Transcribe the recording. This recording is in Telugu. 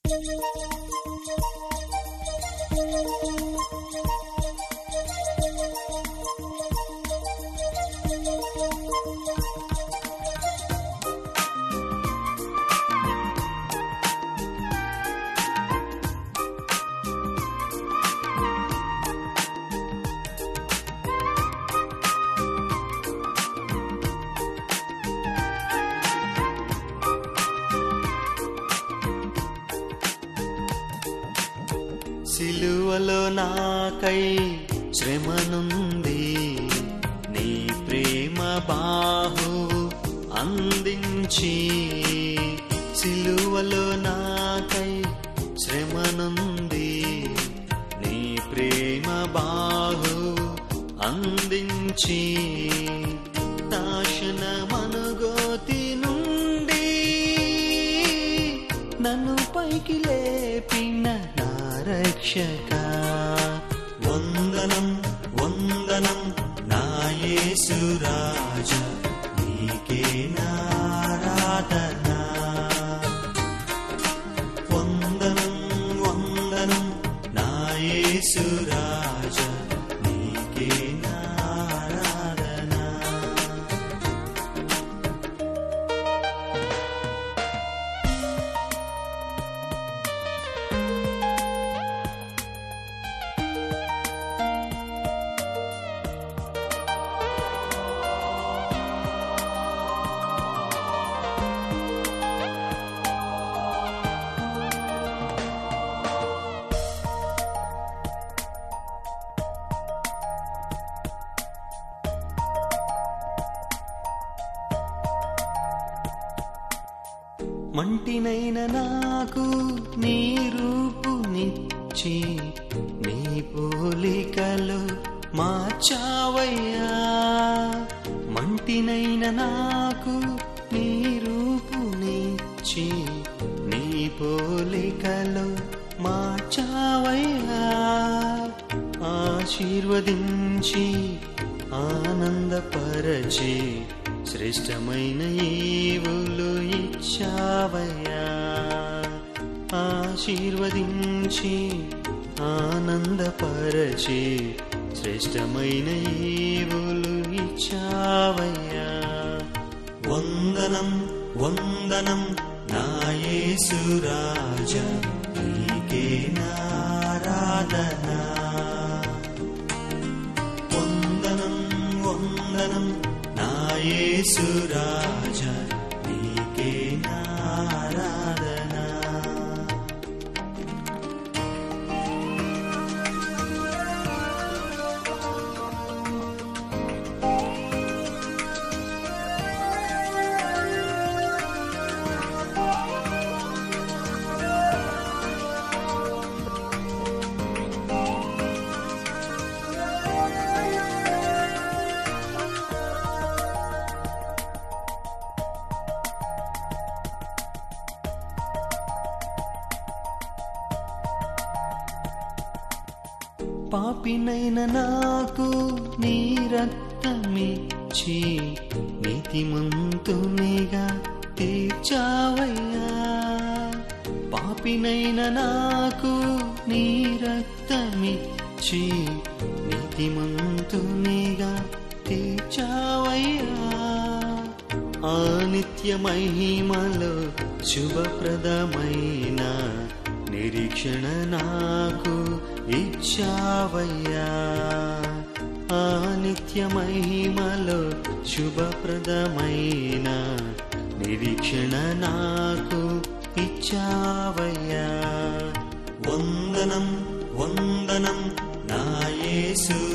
సిలువలో నాకై శ్రమనుంది, నీ ప్రేమ బాహువు అందించి. సిలువలో నాకై శ్రమనుంది, నీ ప్రేమ బాహువు అందించి. నాశన మనుగోతి నుండి నన్ను పైకి లేపిన రక్షక, వందనం వందనం నా యేసు రాజా, నీకే ఆరాధన. వందనం వందనం నా యేసు రాజా, నీకే ఆరాధన. మంటినైన నాకు నీ రూపునిచ్చి, నీ పోలికలో మార్చావయ్యా. మంటినైన నాకు నీ రూపునిచ్చి, నీ పోలికలో మార్చావయ్యా. ఆశీర్వదించి ఆనందపరచి, శ్రేష్టమైన ఈవులు ఇచ్చావయ్యా. ఆశీర్వదించి ఆనందపరచి, శ్రేష్టమైన ఈవులు ఇచ్చావయ్యా. వందనం వందనం నా యేసు రాజా, నీకే ఆరాధన. వందనం వందనం నా యేసు రాజా, నీకే ఆరాధన. పాపినైన నాకు నీ రక్తమిచ్చి, నీతిమంతునిగా తీర్చావయ్యా. పాపినైన నాకు నీ రక్తమిచ్చి, నీతిమంతునిగా తీర్చావయ్యా. ఆ నిత్య మహిమలో శుభప్రదమైన నిరీక్షణ నాకు ఇచ్చావయ్యా. ఆ నిత్య మహిమలో శుభప్రదమైన నిరీక్షణ నాకు ఇచ్చావయ్యా. వందనం వందనం నా యేసు